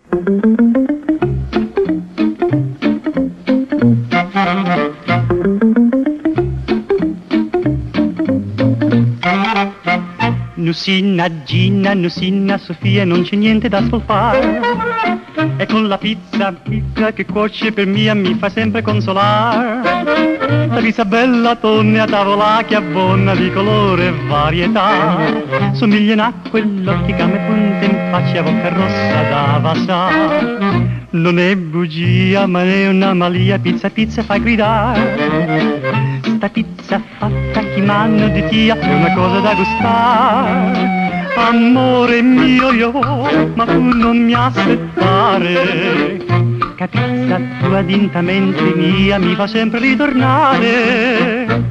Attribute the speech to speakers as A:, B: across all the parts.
A: Nussina, Gina, Nussina, Sofia, non c'è niente da spolpare. E con la pizza che cuoce per mia mi fa sempre consolare. La pizza bella tonne a tavola che abbonna di colore e varietà. Somigliano a quell'occhi che mi punta in faccia, bocca rossa da vasà. Non è bugia ma è una malia, pizza pizza fa gridare. Sta pizza fatta chi m'hanno di tia è una cosa da gustare. Amore mio io ma tu non mi aspettare, che pizza tua dintamente mia mi fa sempre ritornare.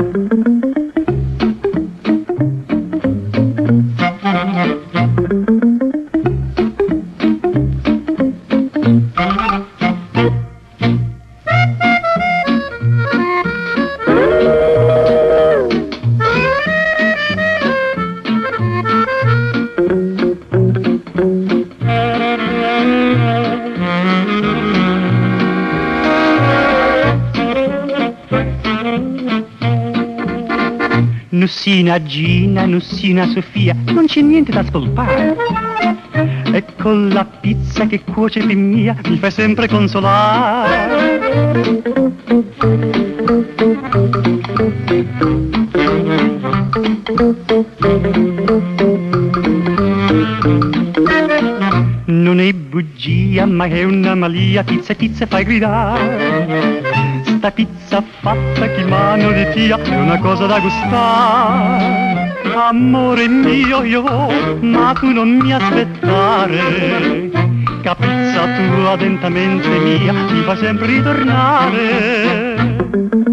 A: Nussina, Gina, Nussina, Sofia, non c'è niente da spolpare. E con la pizza che cuoce per mia mi fai sempre consolare. Non è bugia ma è una malia, pizza pizza fai gridare. Sta pizza fatta chi mano di tia è una cosa da gustare. Amore mio io ma tu non mi aspettare, che pizza tua dentamente mia mi fa sempre ritornare.